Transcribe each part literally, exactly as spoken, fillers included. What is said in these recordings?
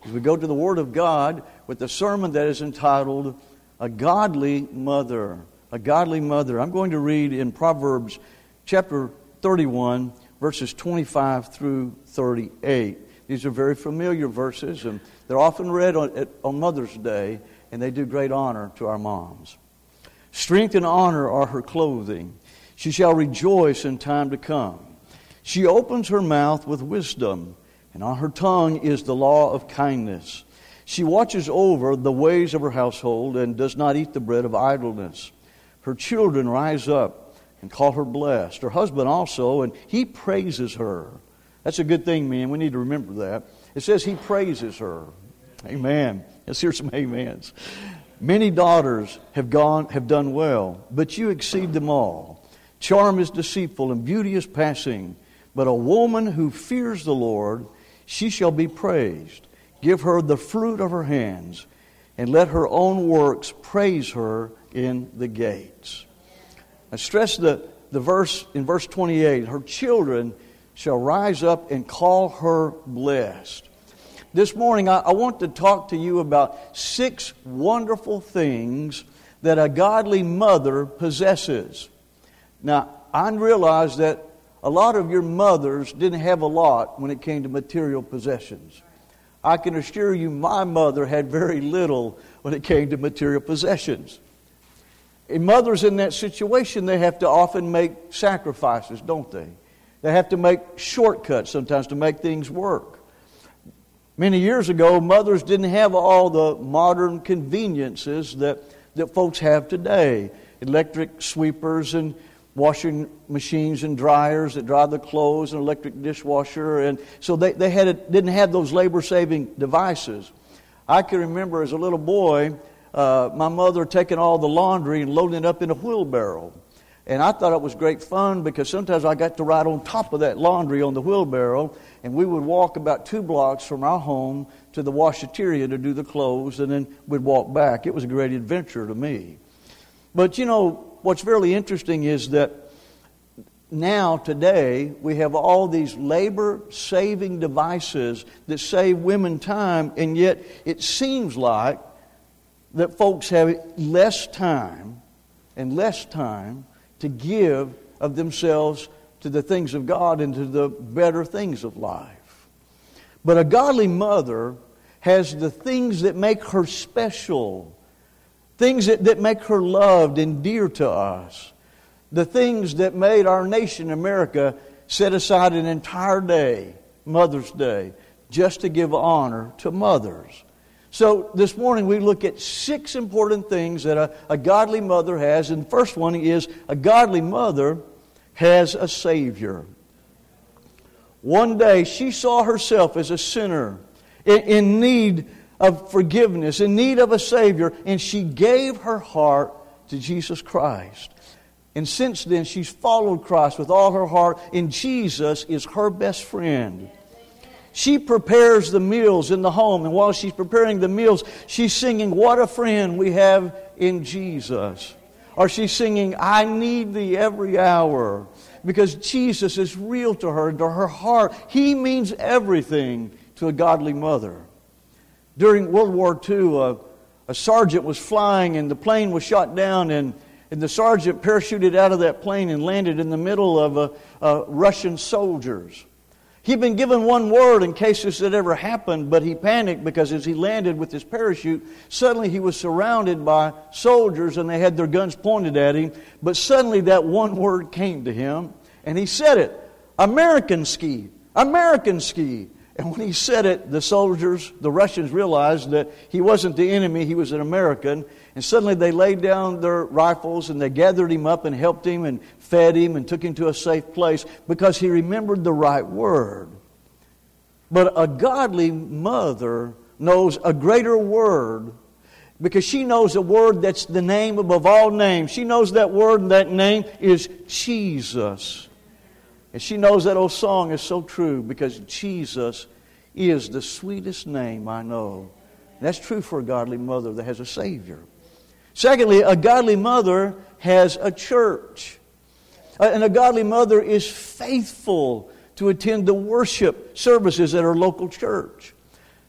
as we go to the Word of God with the sermon that is entitled, A Godly Mother. A Godly Mother. I'm going to read in Proverbs chapter thirty-one, verses twenty-five through thirty-eight. These are very familiar verses, and they're often read on, on Mother's Day, and they do great honor to our moms. Strength and honor are her clothing. She shall rejoice in time to come. She opens her mouth with wisdom, and on her tongue is the law of kindness. She watches over the ways of her household and does not eat the bread of idleness. Her children rise up and call her blessed. Her husband also, and he praises her. That's a good thing, man. We need to remember that. It says he praises her. Amen. Let's hear some amens. Many daughters have gone, have done well, but you exceed them all. Charm is deceitful and beauty is passing, but a woman who fears the Lord, she shall be praised. Give her the fruit of her hands, and let her own works praise her in the gates. I stress the, the verse in verse twenty-eight. Her children shall rise up and call her blessed. This morning, I, I want to talk to you about six wonderful things that a godly mother possesses. Now, I realize that a lot of your mothers didn't have a lot when it came to material possessions. I can assure you my mother had very little when it came to material possessions. And mothers in that situation, they have to often make sacrifices, don't they? They have to make shortcuts sometimes to make things work. Many years ago, mothers didn't have all the modern conveniences that, that folks have today. Electric sweepers and washing machines and dryers that dry the clothes, and electric dishwasher. And so they, they had a, didn't have those labor-saving devices. I can remember as a little boy, uh, my mother taking all the laundry and loading it up in a wheelbarrow. And I thought it was great fun because sometimes I got to ride on top of that laundry on the wheelbarrow, and we would walk about two blocks from our home to the washateria to do the clothes, and then we'd walk back. It was a great adventure to me. But you know, what's really interesting is that now, today, we have all these labor-saving devices that save women time, and yet it seems like that folks have less time and less time to give of themselves to the things of God and to the better things of life. But a godly mother has the things that make her special, things that, that make her loved and dear to us, the things that made our nation, America, set aside an entire day, Mother's Day, just to give honor to mothers. So this morning we look at six important things that a, a godly mother has. And the first one is a godly mother has a Savior. One day she saw herself as a sinner in, in need of forgiveness, in need of a Savior, and she gave her heart to Jesus Christ. And since then she's followed Christ with all her heart, and Jesus is her best friend. She prepares the meals in the home, and while she's preparing the meals, she's singing, "What a friend we have in Jesus." Or she's singing, "I need thee every hour," because Jesus is real to her, to her heart. He means everything to a godly mother. During World War Two, a, a sergeant was flying, and the plane was shot down, and, and the sergeant parachuted out of that plane and landed in the middle of a, a Russian soldiers. He'd been given one word in case this had ever happened, but he panicked because as he landed with his parachute, suddenly he was surrounded by soldiers and they had their guns pointed at him. But suddenly that one word came to him and he said it, "American ski, American ski." And when he said it, the soldiers, the Russians, realized that he wasn't the enemy, he was an American. And suddenly they laid down their rifles and they gathered him up and helped him and fed him and took him to a safe place because he remembered the right word. But a godly mother knows a greater word because she knows a word that's the name above all names. She knows that word, and that name is Jesus. And she knows that old song is so true because Jesus is the sweetest name I know. And that's true for a godly mother that has a Savior. Secondly, a godly mother has a church. And a godly mother is faithful to attend the worship services at her local church.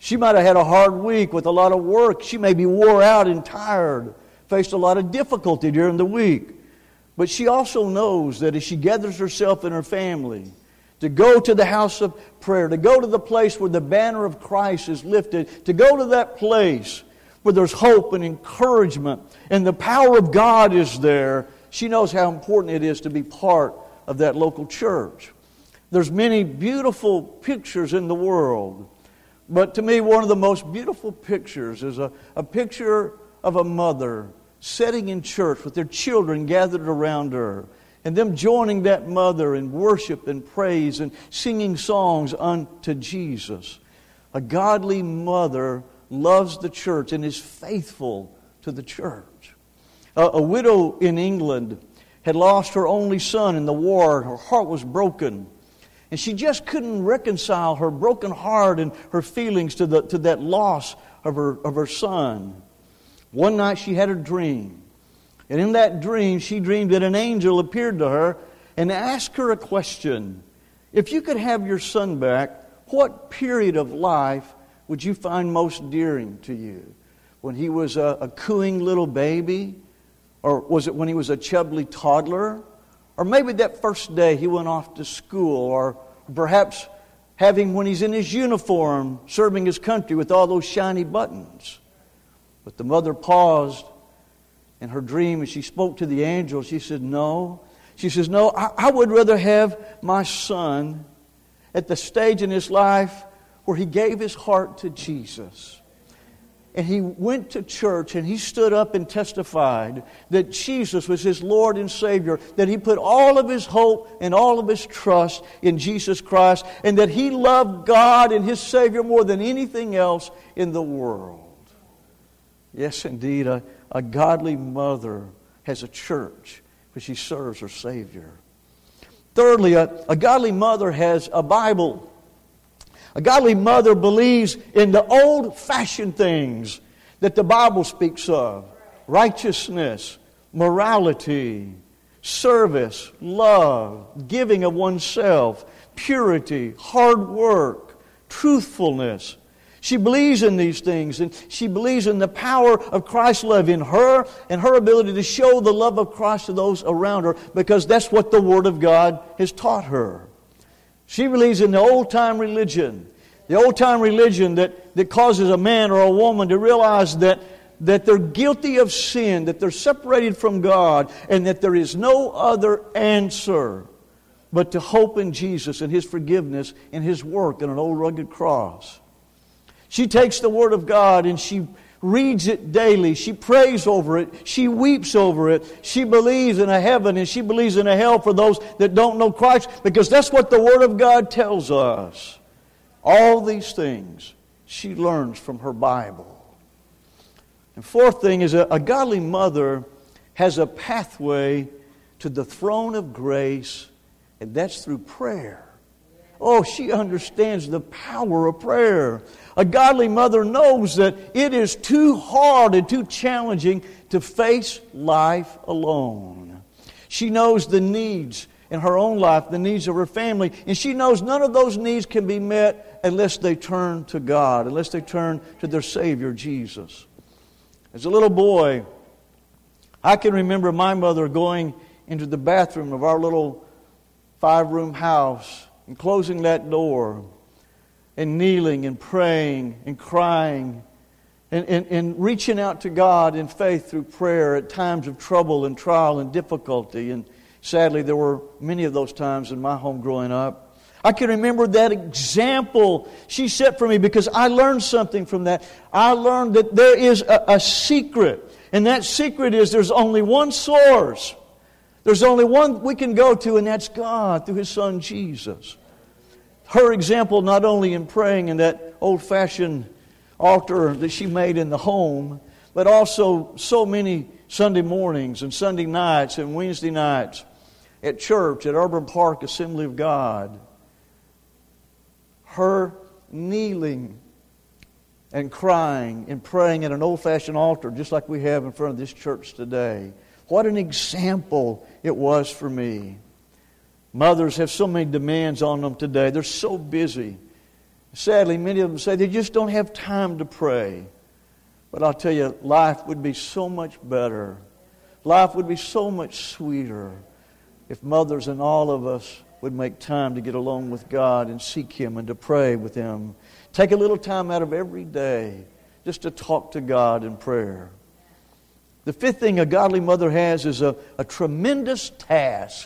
She might have had a hard week with a lot of work. She may be wore out and tired, faced a lot of difficulty during the week. But she also knows that as she gathers herself and her family to go to the house of prayer, to go to the place where the banner of Christ is lifted, to go to that place where there's hope and encouragement and the power of God is there, she knows how important it is to be part of that local church. There's many beautiful pictures in the world, but to me one of the most beautiful pictures is a, a picture of a mother sitting in church with their children gathered around her, and them joining that mother in worship and praise and singing songs unto Jesus. A godly mother loves the church and is faithful to the church. A, a widow in England had lost her only son in the war, and her heart was broken. And she just couldn't reconcile her broken heart and her feelings to the to that loss of her of her son. One night she had a dream. And in that dream, she dreamed that an angel appeared to her and asked her a question. If you could have your son back, what period of life would you find most endearing to you? When he was a, a cooing little baby? Or was it when he was a chubby toddler? Or maybe that first day he went off to school? Or perhaps having when he's in his uniform, serving his country with all those shiny buttons? But the mother paused in her dream as she spoke to the angel. She said, no. She says, no, I, I would rather have my son at the stage in his life where he gave his heart to Jesus. And he went to church and he stood up and testified that Jesus was his Lord and Savior, that he put all of his hope and all of his trust in Jesus Christ, and that he loved God and his Savior more than anything else in the world. Yes, indeed, a, a godly mother has a church where she serves her Savior. Thirdly, a, a godly mother has a Bible. A godly mother believes in the old-fashioned things that the Bible speaks of. Righteousness, morality, service, love, giving of oneself, purity, hard work, truthfulness. She believes in these things, and she believes in the power of Christ's love in her and her ability to show the love of Christ to those around her, because that's what the Word of God has taught her. She believes in the old-time religion, the old-time religion that, that causes a man or a woman to realize that, that they're guilty of sin, that they're separated from God, and that there is no other answer but to hope in Jesus and His forgiveness and His work on an old rugged cross. She takes the Word of God and she reads it daily. She prays over it. She weeps over it. She believes in a heaven and she believes in a hell for those that don't know Christ, because that's what the Word of God tells us. All these things she learns from her Bible. And fourth thing is a, a godly mother has a pathway to the throne of grace, and that's through prayer. Oh, she understands the power of prayer. A godly mother knows that it is too hard and too challenging to face life alone. She knows the needs in her own life, the needs of her family, and she knows none of those needs can be met unless they turn to God, unless they turn to their Savior, Jesus. As a little boy, I can remember my mother going into the bathroom of our little five-room house and closing that door and kneeling and praying and crying and, and, and reaching out to God in faith through prayer at times of trouble and trial and difficulty. And sadly, there were many of those times in my home growing up. I can remember that example she set for me, because I learned something from that. I learned that there is a, a secret, and that secret is there's only one source. There's only one we can go to, and that's God through His Son Jesus. Her example, not only in praying in that old-fashioned altar that she made in the home, but also so many Sunday mornings and Sunday nights and Wednesday nights at church, at Urban Park Assembly of God. Her kneeling and crying and praying at an old-fashioned altar, just like we have in front of this church today. What an example it was for me. Mothers have so many demands on them today. They're so busy. Sadly, many of them say they just don't have time to pray. But I'll tell you, life would be so much better. Life would be so much sweeter if mothers and all of us would make time to get alone with God and seek Him and to pray with Him. Take a little time out of every day just to talk to God in prayer. The fifth thing a godly mother has is a, a tremendous task.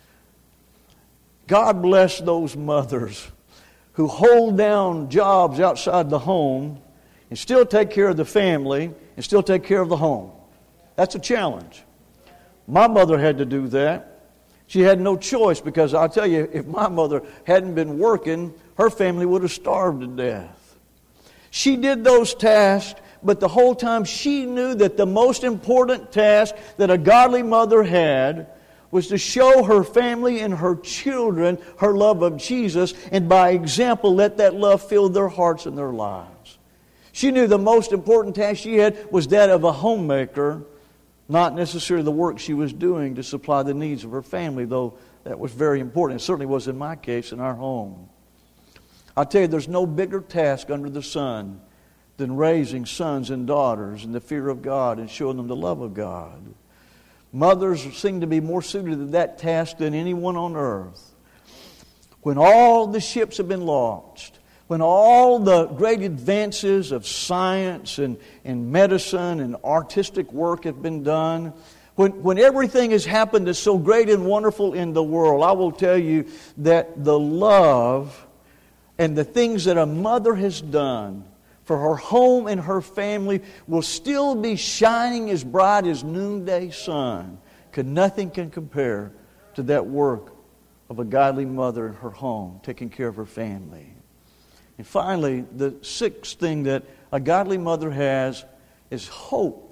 God bless those mothers who hold down jobs outside the home and still take care of the family and still take care of the home. That's a challenge. My mother had to do that. She had no choice, because I'll tell you, if my mother hadn't been working, her family would have starved to death. She did those tasks, but the whole time she knew that the most important task that a godly mother had was to show her family and her children her love of Jesus, and by example let that love fill their hearts and their lives. She knew the most important task she had was that of a homemaker, not necessarily the work she was doing to supply the needs of her family, though that was very important. It certainly was in my case in our home. I'll tell you, there's no bigger task under the sun than raising sons and daughters in the fear of God and showing them the love of God. Mothers seem to be more suited to that task than anyone on earth. When all the ships have been launched, when all the great advances of science and, and medicine and artistic work have been done, when, when everything has happened that's so great and wonderful in the world, I will tell you that the love and the things that a mother has done for her home and her family will still be shining as bright as noonday sun. Because nothing can compare to that work of a godly mother in her home, taking care of her family. And finally, the sixth thing that a godly mother has is hope.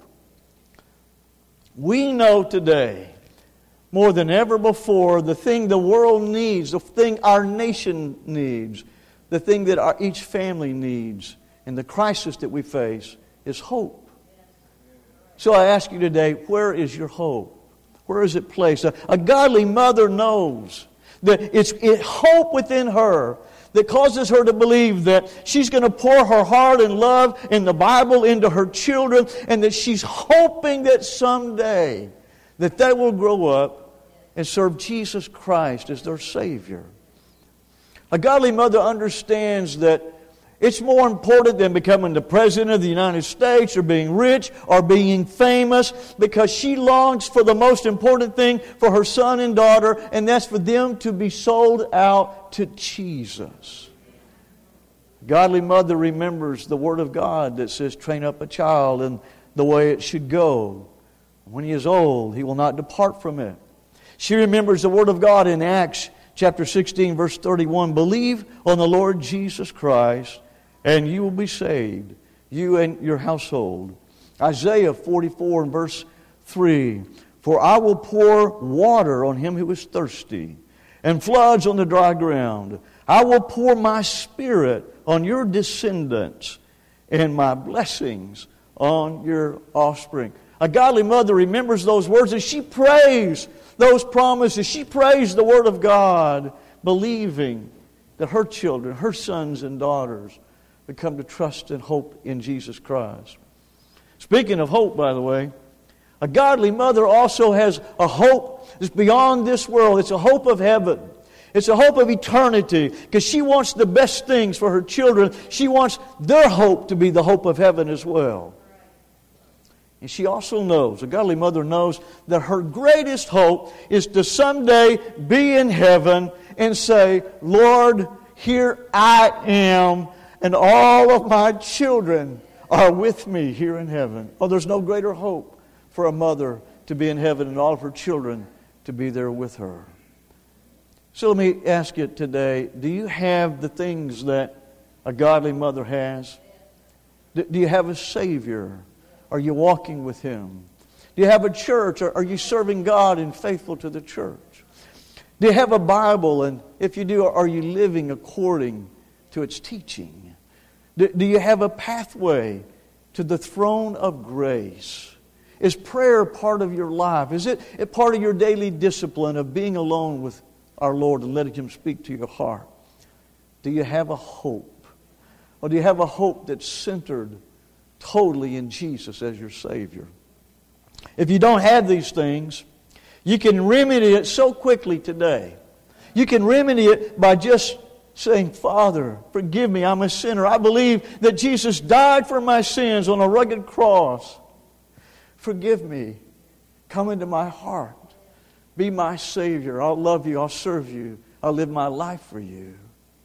We know today, more than ever before, the thing the world needs, the thing our nation needs, the thing that our, each family needs, and the crisis that we face is hope. So I ask you today, where is your hope? Where is it placed? A, a godly mother knows that it's it, hope within her that causes her to believe that she's going to pour her heart and love in the Bible into her children, and that she's hoping that someday that they will grow up and serve Jesus Christ as their Savior. A godly mother understands that it's more important than becoming the President of the United States or being rich or being famous, because she longs for the most important thing for her son and daughter, and that's for them to be sold out to Jesus. A godly mother remembers the Word of God that says, train up a child in the way it should go. When he is old, he will not depart from it. She remembers the Word of God in Acts chapter sixteen, verse thirty-one. Believe on the Lord Jesus Christ, and you will be saved, you and your household. Isaiah forty-four and verse three. For I will pour water on him who is thirsty, and floods on the dry ground. I will pour my Spirit on your descendants, and my blessings on your offspring. A godly mother remembers those words, and she prays those promises. She prays the Word of God, believing that her children, her sons and daughters, would come to trust and hope in Jesus Christ. Speaking of hope, by the way, a godly mother also has a hope that's beyond this world. It's a hope of heaven. It's a hope of eternity, because she wants the best things for her children. She wants their hope to be the hope of heaven as well. And she also knows, a godly mother knows, that her greatest hope is to someday be in heaven and say, Lord, here I am, and all of my children are with me here in heaven. Oh, there's no greater hope for a mother to be in heaven and all of her children to be there with her. So let me ask you today, do you have the things that a godly mother has? Do you have a Savior? Are you walking with Him? Do you have a church? Are you serving God and faithful to the church? Do you have a Bible? And if you do, are you living according to its teaching? Do you have a pathway to the throne of grace? Is prayer part of your life? Is it part of your daily discipline of being alone with our Lord and letting Him speak to your heart? Do you have a hope? Or do you have a hope that's centered totally in Jesus as your Savior? If you don't have these things, you can remedy it so quickly today. You can remedy it by just saying, Father, forgive me, I'm a sinner. I believe that Jesus died for my sins on a rugged cross. Forgive me. Come into my heart. Be my Savior. I'll love you. I'll serve you. I'll live my life for you.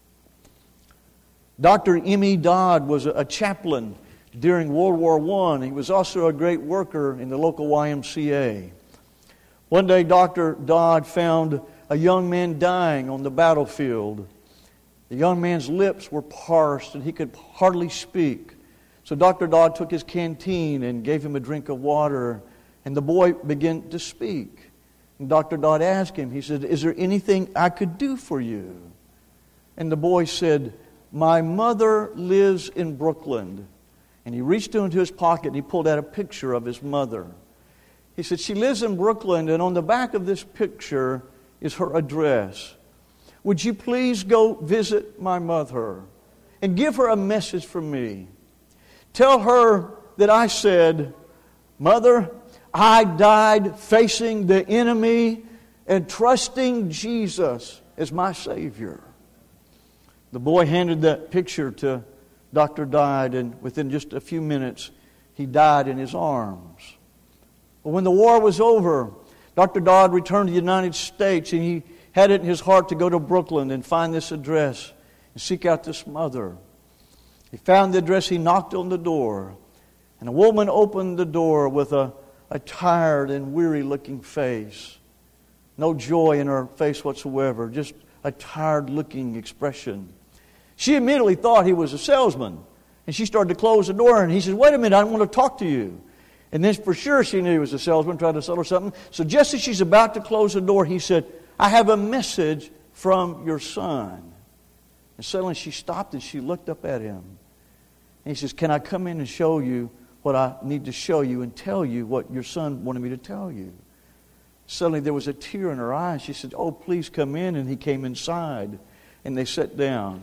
Doctor M E Dodd was a chaplain during World War One. He was also a great worker in the local Y M C A. One day, Doctor Dodd found a young man dying on the battlefield. The young man's lips were parsed and he could hardly speak. So Doctor Dodd took his canteen and gave him a drink of water, and the boy began to speak. And Doctor Dodd asked him, he said, "Is there anything I could do for you?" And the boy said, "My mother lives in Brooklyn." And he reached into his pocket and he pulled out a picture of his mother. He said, "She lives in Brooklyn, and on the back of this picture is her address. Would you please go visit my mother and give her a message from me? Tell her that I said, 'Mother, I died facing the enemy and trusting Jesus as my Savior.'" The boy handed that picture to Doctor Dodd, and within just a few minutes, he died in his arms. But when the war was over, Doctor Dodd returned to the United States, and he had it in his heart to go to Brooklyn and find this address and seek out this mother. He found the address, he knocked on the door, and a woman opened the door with a, a tired and weary-looking face. No joy in her face whatsoever, just a tired-looking expression. She immediately thought he was a salesman, and she started to close the door, and he said, "Wait a minute, I want to talk to you." And then for sure she knew he was a salesman trying to sell her something. So just as she's about to close the door, he said, "I have a message from your son." And suddenly she stopped and she looked up at him. And he says, "Can I come in and show you what I need to show you and tell you what your son wanted me to tell you?" Suddenly there was a tear in her eye. She said, "Oh, please come in." And he came inside and they sat down.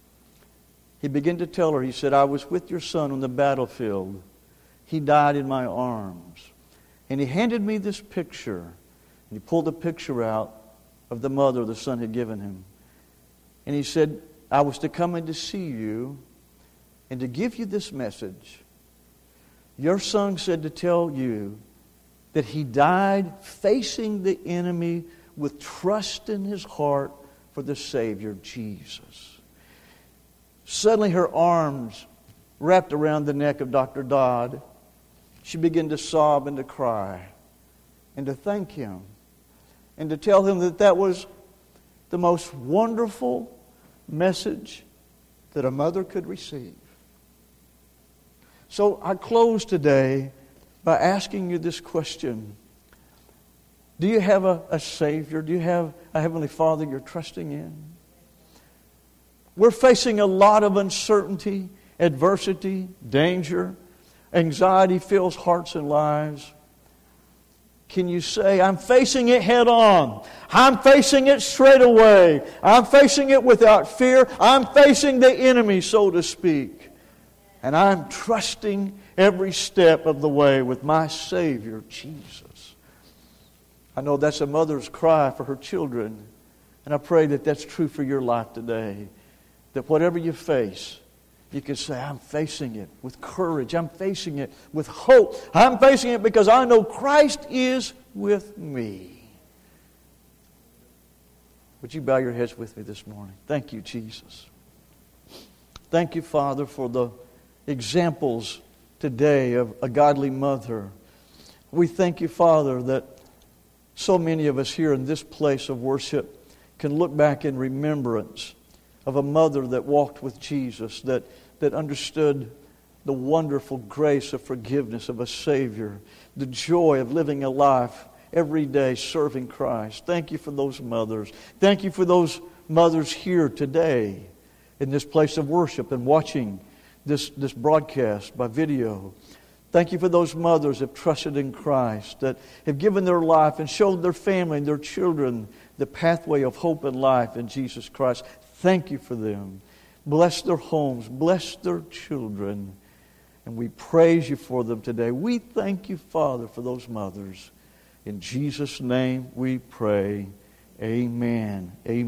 He began to tell her, he said, "I was with your son on the battlefield. He died in my arms." And he handed me this picture. And he pulled the picture out of the mother the son had given him. And he said, "I was to come in to see you and to give you this message. Your son said to tell you that he died facing the enemy with trust in his heart for the Savior, Jesus." Suddenly her arms wrapped around the neck of Doctor Dodd. She began to sob and to cry and to thank him and to tell him that that was the most wonderful message that a mother could receive. So I close today by asking you this question. Do you have a, a Savior? Do you have a Heavenly Father you're trusting in? We're facing a lot of uncertainty, adversity, danger. Anxiety fills hearts and lives. Can you say, "I'm facing it head on. I'm facing it straight away. I'm facing it without fear. I'm facing the enemy, so to speak. And I'm trusting every step of the way with my Savior, Jesus." I know that's a mother's cry for her children. And I pray that that's true for your life today. That whatever you face, you can say, "I'm facing it with courage. I'm facing it with hope. I'm facing it because I know Christ is with me." Would you bow your heads with me this morning? Thank you, Jesus. Thank you, Father, for the examples today of a godly mother. We thank you, Father, that so many of us here in this place of worship can look back in remembrance of a mother that walked with Jesus, that, that understood the wonderful grace of forgiveness of a Savior, the joy of living a life every day serving Christ. Thank you for those mothers. Thank you for those mothers here today in this place of worship and watching this, this broadcast by video. Thank you for those mothers that have trusted in Christ, that have given their life and showed their family and their children the pathway of hope and life in Jesus Christ. Thank you for them. Bless their homes. Bless their children. And we praise you for them today. We thank you, Father, for those mothers. In Jesus' name we pray. Amen. Amen.